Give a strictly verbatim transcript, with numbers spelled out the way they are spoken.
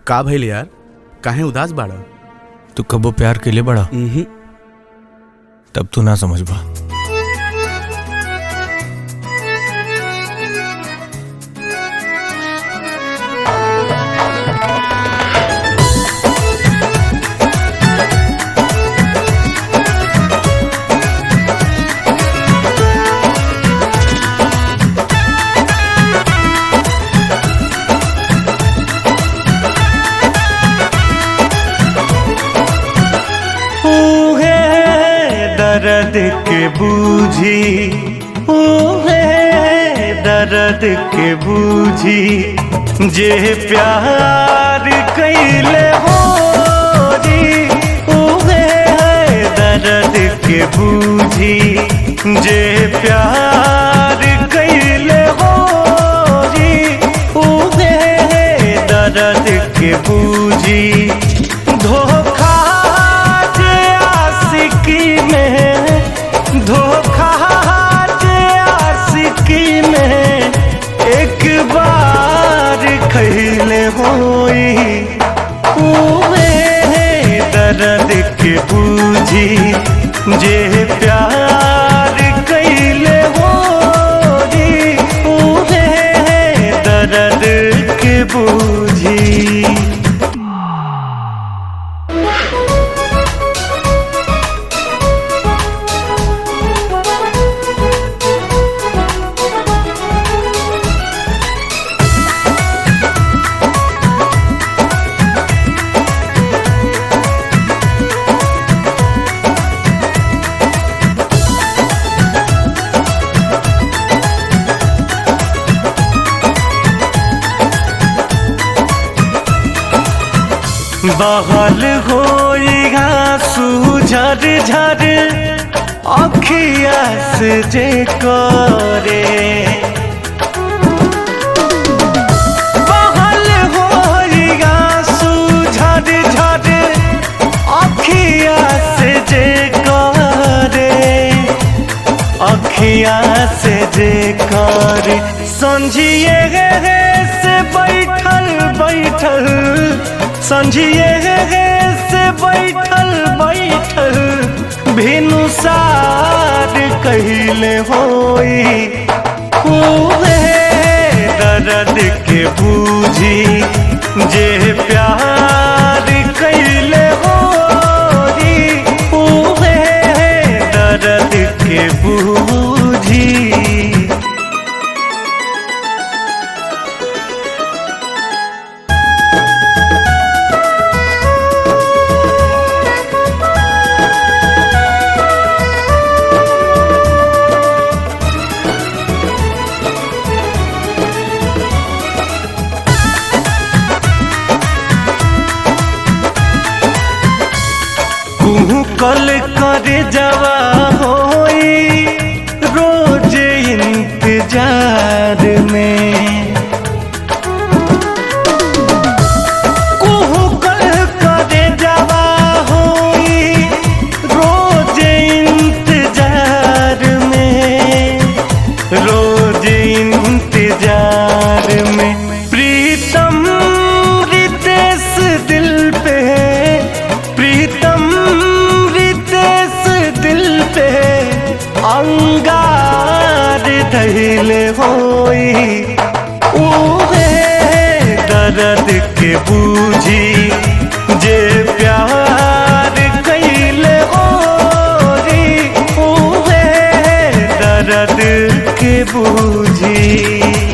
का भइल यार, काहे उदास बाड़ा? तू कबो प्यार के लिए बड़ा उहुं। तब तू ना समझबा। दर्द के बूझी ओहे दर्द के बूझी जे प्यार कैले हो जी ओहे दर्द के बूझी जे प्यार कैले हो जी ओहे दर्द के बूझी धोखा धोखा आशिकी में एक बार खैले होई उहे दर्द के बूझी जे प्यार कैले होई उहे दर्द के बूझी। बहल होई आंसू झर झर अखिया से जे करे बहल होई आंसू झर झर अखिया से जे करे अखिया से जे करे समझिए से बैठल बैठल संझिए से बैठल बैठल भिनुसार कहले होई उहे दर्द के बूझी जे प्यार कैले होई उहे दर्द के बूझी। कल कर जवा होई रोज इंतजार में कुहू कल कर जवा होई रोज इंतजार में रोज इंतजार में प्रीतम रितेश दिल पे प्रीतम अंगार धैले होई उहे दर्द के बूझी जे प्यार कैले होई उहे दर्द के बूझी।